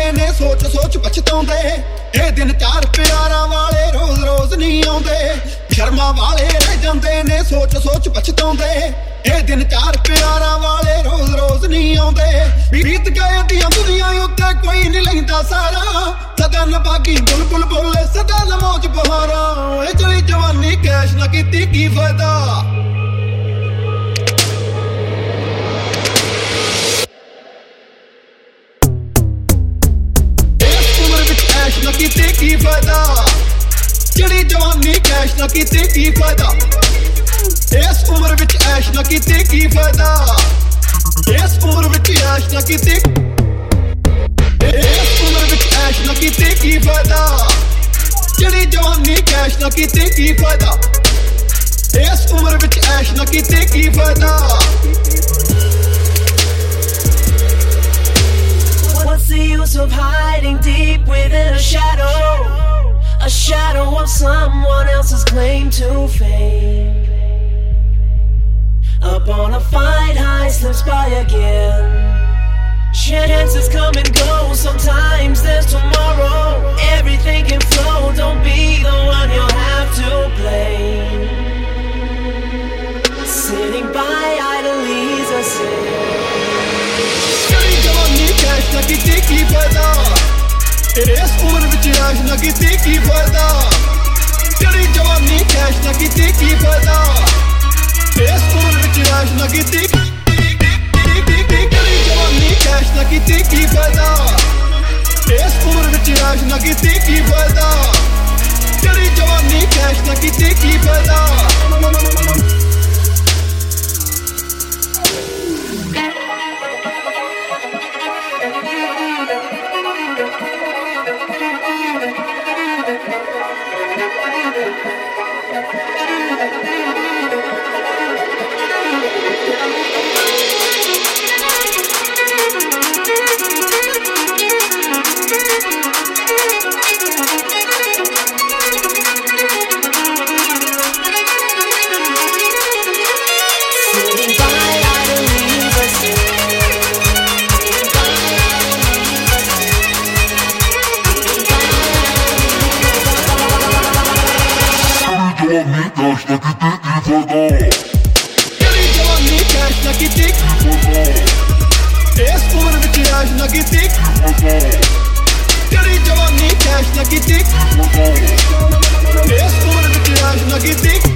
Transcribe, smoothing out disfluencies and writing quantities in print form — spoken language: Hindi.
ने सोच सोच पछताउंदे ए दिन चार प्यारां वाले रोज रोज नहीं आउंदे शर्मा वाले रह जांदे ने सोच सोच पछताउंदे ए दिन चार प्यारां वाले रोज रोज नहीं आउंदे बीत गए दियां दुनिया उत्ते कोई नहीं लैंदा सारा सदा नबागी बुलबुल बोले सदा लमौज बहारा ए चली जवानी कैश ना कीती की फायदा ना कीते की फायदा चढ़ी जवानी कैश ना कीते की फायदा इस उम्र विच ऐश ना कीते की फायदा इस उम्र विच ऐश ना कीते इस उम्र विच ऐश ना कीते की फायदा चढ़ी जवानी कैश ना कीते की फायदा इस उम्र विच ऐश ना कीते की फायदा What's the use of hiding deep within a shadow of someone else's claim to fame? Up on a fight high slips by again. Chances come and go, sometimes there's tomorrow. Everything can flow, don't be the one you'll have to blame. Sitting by idly is a sin. Cash ना कीते की फायदा इस उम्र विच ऐश ना कीते की फायदा चढ़ी जवानी कैश ना कीते की फायदा इस उम्र विच ऐश ना कीते चढ़ी जवानी कैश ना कीते की फायदा इस उम्र विच ऐश ना कीते की फायदा चढ़ी जवानी कैश ना कीते की फायदा चढ़ी जवानी कैश ना कीते इस उम्र विच ऐश ना कीते चढ़ी जवानी कैश ना कीते इस उम्र विच ऐश ना कीते